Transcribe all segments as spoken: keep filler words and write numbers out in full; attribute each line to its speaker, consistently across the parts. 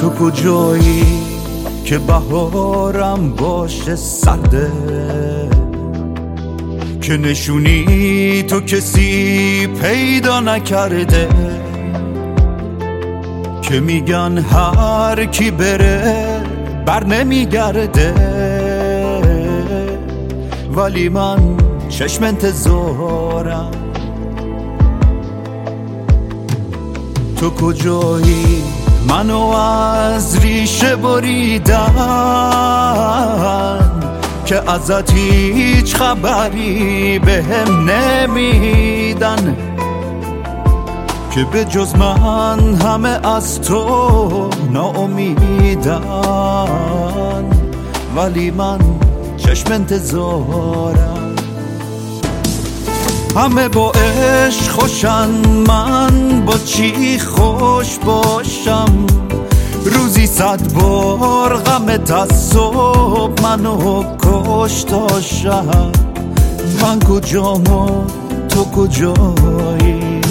Speaker 1: تو کجایی که بهارم باشه سرده، که نشونی تو کسی پیدا نکرده، که میگن هر کی بره بر نمیگرده، ولی من چشم انتظارم. تو کجایی منو از ریشه بریدن، که ازت هیچ خبری بهم نمیدن، که به جز من همه از تو ناامیدن، ولی من چشم انتظارم. همه با عشق خوشن، من با چی خوش باشم؟ روزی صد بار غمت از صبح منو کش تا شب. من کجام و تو کجایی؟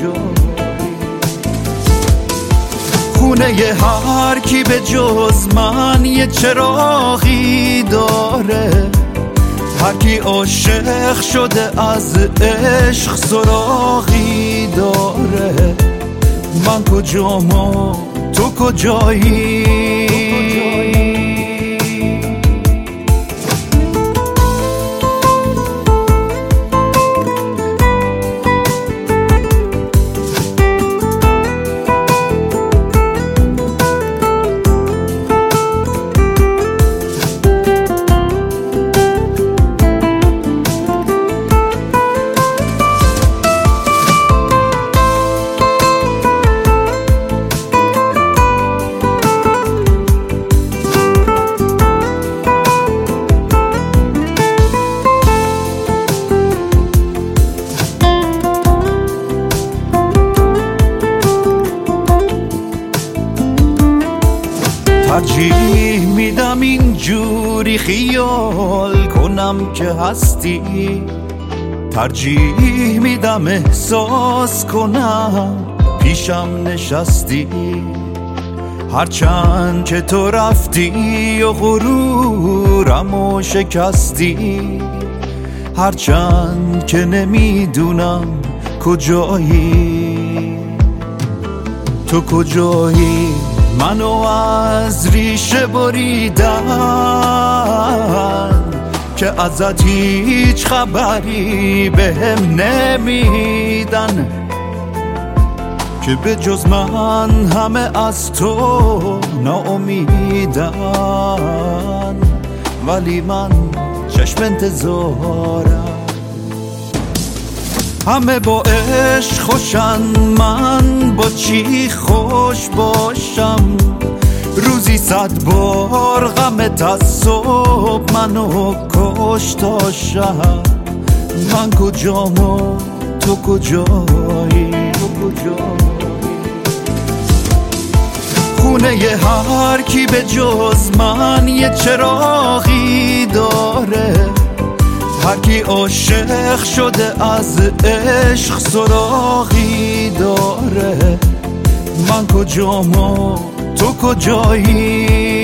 Speaker 1: خونه ی هر کی به جز من یه چراغی داره، هر کی عاشق شده از عشق سراغی داره. من کجام و تو کجایی؟ ترجیح میدم اینجوری خیال کنم که هستی، ترجیح میدم احساس کنم پیشم نشستی. هرچند که تو رفتی و غرورمو شکستی، هرچند که نمیدونم کجایی. تو کجایی منو از ریشه بریدن، که ازت هیچ خبری بهم نمیدن، که به جز من همه از تو ناامیدن، ولی من چشم انتظارم. همه با عشق خوشن، من با چی خوش باشم؟ روزی صد بار غمت از صبح منو کش تا شب. من کجام و تو کجایی؟ خونه ی هر کی به جز من یه چراغی داره، هر کی عاشق شده از عشق سراغی داره. من کجام و تو کجایی؟